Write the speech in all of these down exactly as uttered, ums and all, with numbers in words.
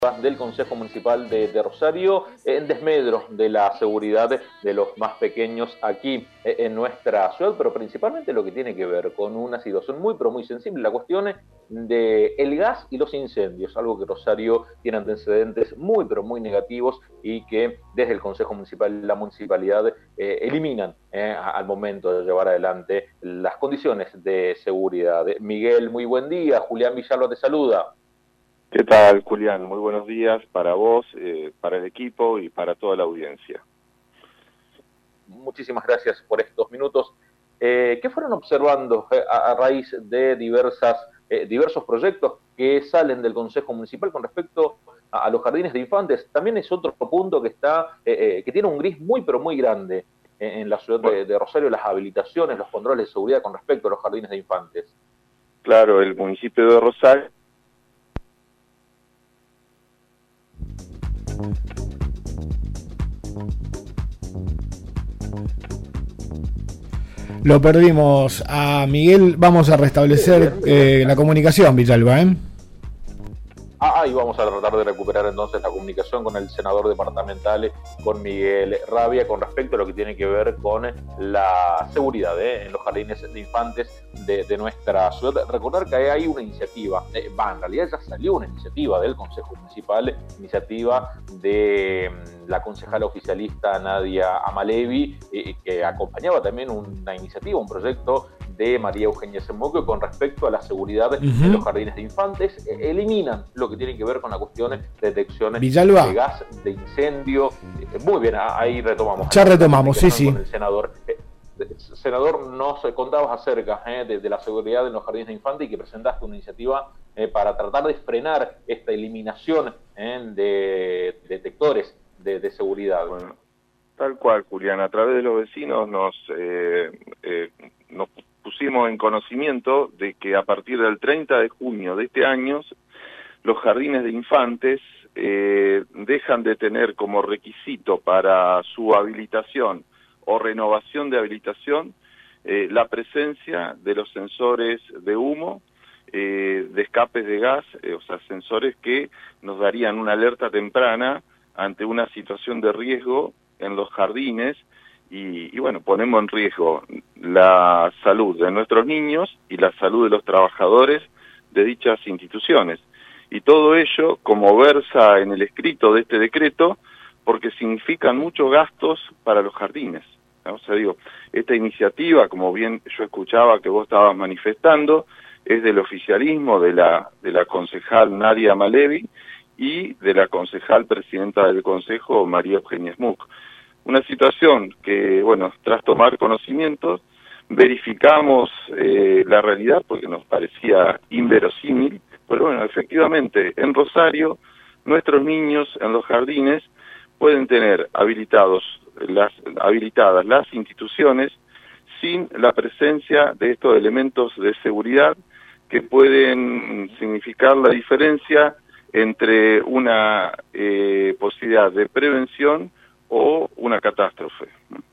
del Consejo Municipal de, de Rosario en desmedro de la seguridad de los más pequeños aquí en nuestra ciudad, pero principalmente lo que tiene que ver con una situación muy pero muy sensible, la cuestión de el gas y los incendios, algo que Rosario tiene antecedentes muy pero muy negativos y que desde el Consejo Municipal y la Municipalidad eh, eliminan eh, al momento de llevar adelante las condiciones de seguridad. Miguel, muy buen día. Julián Villalba te saluda. ¿Qué tal, Julián? Muy buenos días para vos, eh, para el equipo y para toda la audiencia. Muchísimas gracias por estos minutos. Eh, ¿Qué fueron observando eh, a, a raíz de diversas, eh, diversos proyectos que salen del Consejo Municipal con respecto a, a los jardines de infantes? También es otro punto que está, eh, eh, que tiene un gris muy pero muy grande en, en la ciudad de, de Rosario, las habilitaciones, los controles de seguridad con respecto a los jardines de infantes. Claro, el municipio de Rosario Lo perdimos a Miguel, vamos a restablecer eh, la comunicación, Villalba, ¿eh? Ah, y vamos a tratar de recuperar entonces la comunicación con el senador departamental, con Miguel Rabia, con respecto a lo que tiene que ver con la seguridad ¿eh? en los jardines de infantes de, de nuestra ciudad. Recordar que hay una iniciativa, eh, va, en realidad ya salió una iniciativa del Consejo Municipal, iniciativa de la concejala oficialista Nadia Amalevi, eh, que acompañaba también una iniciativa, un proyecto de María Eugenia Semoque con respecto a la seguridad uh-huh. en los jardines de infantes. Eh, eliminan lo que tiene que ver con la cuestión de detección Villalba. de gas, de incendio. Eh, muy bien, ahí retomamos. Ya retomamos, sí, sí. Con el senador. Eh, senador, nos contabas acerca eh, de, de la seguridad en los jardines de infantes y que presentaste una iniciativa eh, para tratar de frenar esta eliminación eh, de detectores de, de seguridad. Bueno, tal cual, Julián. A través de los vecinos nos, eh, eh, nos pusimos en conocimiento de que a partir del treinta de junio de este año los jardines de infantes eh, dejan de tener como requisito para su habilitación o renovación de habilitación eh, la presencia de los sensores de humo, eh, de escapes de gas, eh, o sea, sensores que nos darían una alerta temprana ante una situación de riesgo en los jardines y, y bueno, ponemos en riesgo la salud de nuestros niños y la salud de los trabajadores de dichas instituciones. Y todo ello, como versa en el escrito de este decreto, porque significan muchos gastos para los jardines, ¿no? O sea, digo, esta iniciativa, como bien yo escuchaba que vos estabas manifestando, es del oficialismo de la, de la concejal Nadia Amalevi y de la concejal presidenta del Consejo, María Eugenia Semoque. Una situación que, bueno, tras tomar conocimientos, verificamos eh, la realidad porque nos parecía inverosímil. Pero bueno, efectivamente, en Rosario, nuestros niños en los jardines pueden tener habilitados las, habilitadas las instituciones sin la presencia de estos elementos de seguridad que pueden significar la diferencia entre una eh, posibilidad de prevención o una catástrofe.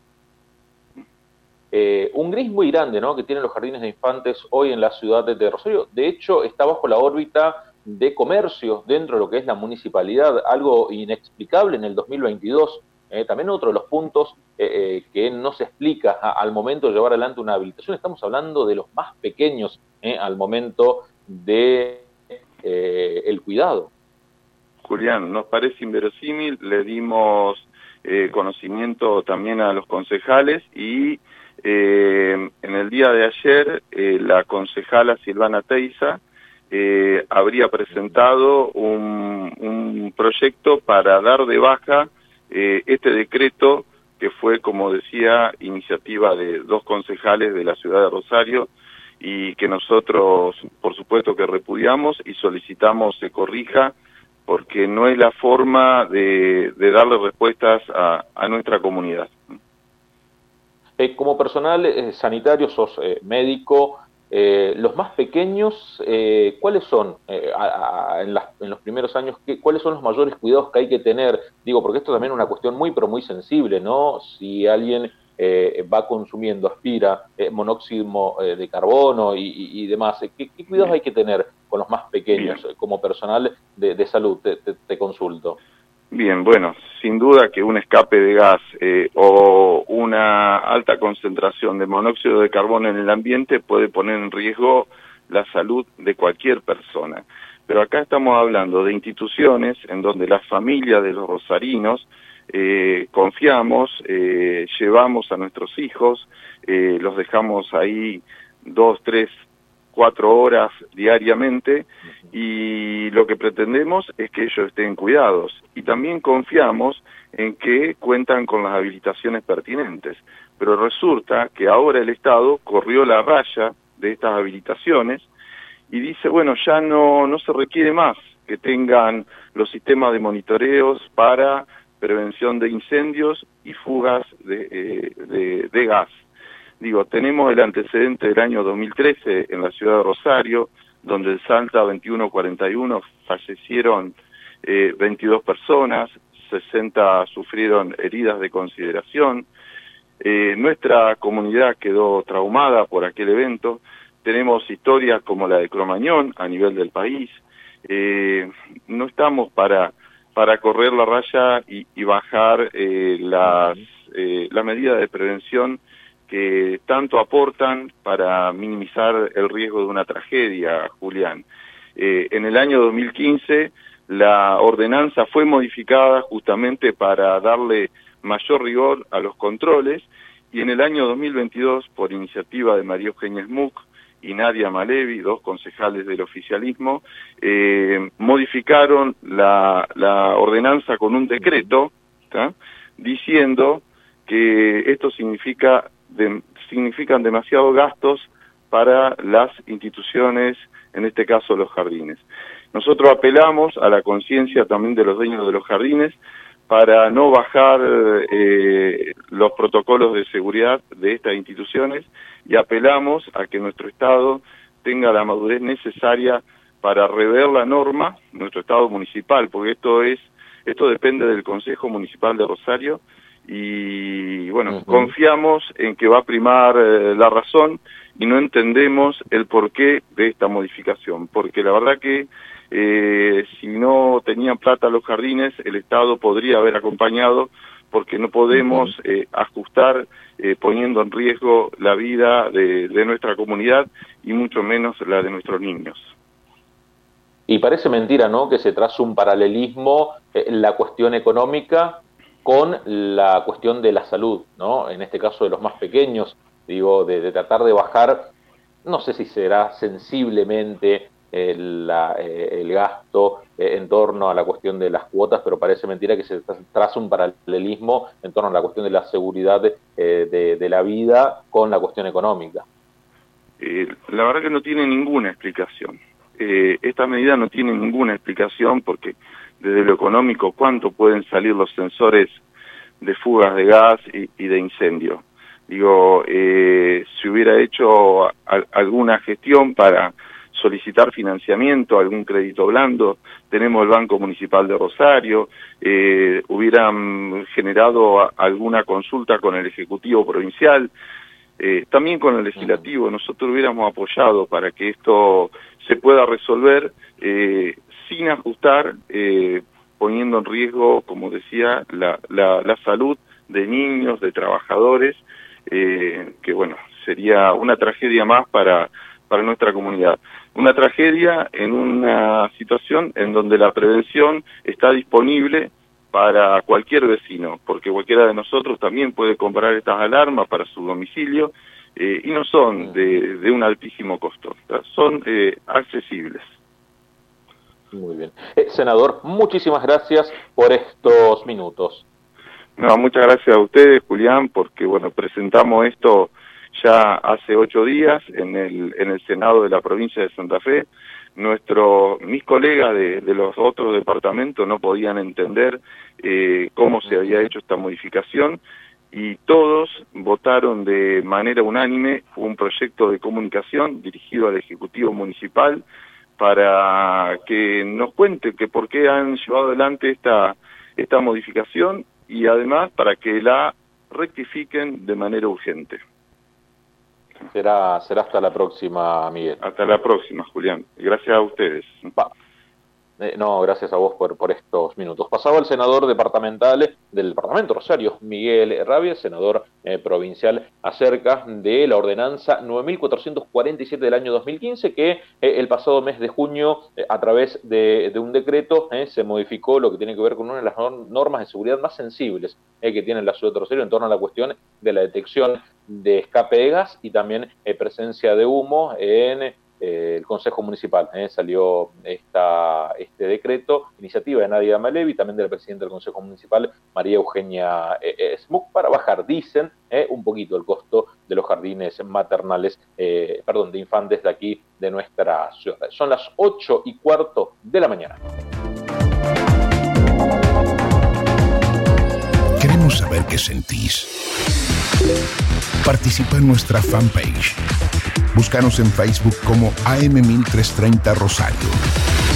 Eh, un gris muy grande, ¿no?, que tienen los jardines de infantes hoy en la ciudad de, de Rosario. De hecho, está bajo la órbita de comercio dentro de lo que es la municipalidad, algo inexplicable en el dos mil veintidós. Eh, también otro de los puntos eh, eh, que no se explica a, al momento de llevar adelante una habilitación. Estamos hablando de los más pequeños eh, al momento de eh, el cuidado. Julián, nos parece inverosímil, le dimos eh, conocimiento también a los concejales y Eh, en el día de ayer, eh, la concejala Silvana Teiza eh, habría presentado un, un proyecto para dar de baja eh, este decreto que fue, como decía, iniciativa de dos concejales de la ciudad de Rosario y que nosotros, por supuesto, que repudiamos y solicitamos se corrija porque no es la forma de, de darle respuestas a, a nuestra comunidad. Eh, como personal eh, sanitario, sos eh, médico, eh, los más pequeños, eh, ¿cuáles son eh, a, a, en, las, en los primeros años, qué, cuáles son los mayores cuidados que hay que tener? Digo, porque esto también es una cuestión muy, pero muy sensible, ¿no? Si alguien eh, va consumiendo, aspira eh, monóxido eh, de carbono y, y, y demás, ¿qué, qué cuidados hay que tener con los más pequeños, bien, como personal de, de salud, te, te, te consulto. Bien, bueno, sin duda que un escape de gas eh, o una alta concentración de monóxido de carbono en el ambiente puede poner en riesgo la salud de cualquier persona. Pero acá estamos hablando de instituciones en donde la familia de los rosarinos eh, confiamos, eh, llevamos a nuestros hijos, eh, los dejamos ahí dos, tres, cuatro horas diariamente y lo que pretendemos es que ellos estén cuidados y también confiamos en que cuentan con las habilitaciones pertinentes. Pero resulta que ahora el Estado corrió la raya de estas habilitaciones y dice, bueno, ya no, no se requiere más que tengan los sistemas de monitoreos para prevención de incendios y fugas de, eh, de, de gas. Digo, tenemos el antecedente del año dos mil trece en la ciudad de Rosario, donde en Salta veintiuno cuarenta y uno fallecieron eh, veintidós personas, sesenta sufrieron heridas de consideración. Eh, nuestra comunidad quedó traumada por aquel evento. Tenemos historias como la de Cromañón a nivel del país. Eh, no estamos para, para correr la raya y, y bajar eh, las, eh, la medida de prevención que tanto aportan para minimizar el riesgo de una tragedia, Julián. Eh, en el año dos mil quince la ordenanza fue modificada justamente para darle mayor rigor a los controles y en el año dos mil veintidós, por iniciativa de María Eugenia Smuck y Nadia Malevi, dos concejales del oficialismo, eh, modificaron la, la ordenanza con un decreto, ¿tá?, diciendo que esto significa de, significan demasiados gastos para las instituciones, en este caso los jardines. Nosotros apelamos a la conciencia también de los dueños de los jardines para no bajar eh, los protocolos de seguridad de estas instituciones y apelamos a que nuestro Estado tenga la madurez necesaria para rever la norma, nuestro Estado municipal, porque esto es esto depende del Consejo Municipal de Rosario y bueno, uh-huh. confiamos en que va a primar eh, la razón y no entendemos el porqué de esta modificación, porque la verdad que eh, si no tenían plata los jardines, el Estado podría haber acompañado, porque no podemos uh-huh. eh, ajustar eh, poniendo en riesgo la vida de, de nuestra comunidad y mucho menos la de nuestros niños. Y parece mentira, ¿no?, que se traza un paralelismo en eh, la cuestión económica con la cuestión de la salud, ¿no? En este caso de los más pequeños, digo, de, de tratar de bajar, no sé si será sensiblemente el, la, eh, el gasto eh, en torno a la cuestión de las cuotas, pero parece mentira que se traza un paralelismo en torno a la cuestión de la seguridad eh, de, de la vida con la cuestión económica. Eh, la verdad que no tiene ninguna explicación. Eh, esta medida no tiene ninguna explicación porque desde lo económico, ¿cuánto pueden salir los sensores de fugas de gas y, y de incendio? Digo, eh, si hubiera hecho a, alguna gestión para solicitar financiamiento, algún crédito blando, tenemos el Banco Municipal de Rosario, eh, hubieran generado a, alguna consulta con el Ejecutivo Provincial, eh, también con el Legislativo, nosotros hubiéramos apoyado para que esto se pueda resolver eh, sin ajustar, eh, poniendo en riesgo, como decía, la, la, la salud de niños, de trabajadores, eh, que bueno, sería una tragedia más para, para nuestra comunidad. Una tragedia en una situación en donde la prevención está disponible para cualquier vecino, porque cualquiera de nosotros también puede comprar estas alarmas para su domicilio, eh, y no son de, de un altísimo costo, son eh, accesibles. Muy bien. Eh, senador, muchísimas gracias por estos minutos. No, muchas gracias a ustedes, Julián, porque bueno, presentamos esto ya hace ocho días en el en el Senado de la provincia de Santa Fe. Nuestro, mis colegas de, de los otros departamentos no podían entender eh, cómo se había hecho esta modificación y todos votaron de manera unánime un proyecto de comunicación dirigido al Ejecutivo Municipal para que nos cuente que por qué han llevado adelante esta, esta modificación y además para que la rectifiquen de manera urgente. Será, será hasta la próxima, Miguel. Hasta la próxima, Julián. Gracias a ustedes. Pa. Eh, no, gracias a vos por, por estos minutos. Pasaba el senador departamental del departamento Rosario, Miguel Rabia, senador eh, provincial, acerca de la ordenanza nueve mil cuatrocientos cuarenta y siete del año dos mil quince, que eh, el pasado mes de junio, eh, a través de, de un decreto, eh, se modificó lo que tiene que ver con una de las normas de seguridad más sensibles eh, que tiene la ciudad de Rosario en torno a la cuestión de la detección de escape de gas y también eh, presencia de humo en Eh, el Consejo Municipal. Eh, salió esta, este decreto, iniciativa de Nadia Malevi, también del presidente del Consejo Municipal, María Eugenia eh, eh, Smuck, para bajar, dicen, eh, un poquito el costo de los jardines maternales, eh, perdón, de infantes de aquí, de nuestra ciudad. Son las ocho y cuarto de la mañana. Queremos saber qué sentís. Participa en nuestra fanpage. Búscanos en Facebook como A M mil trescientos treinta Rosario.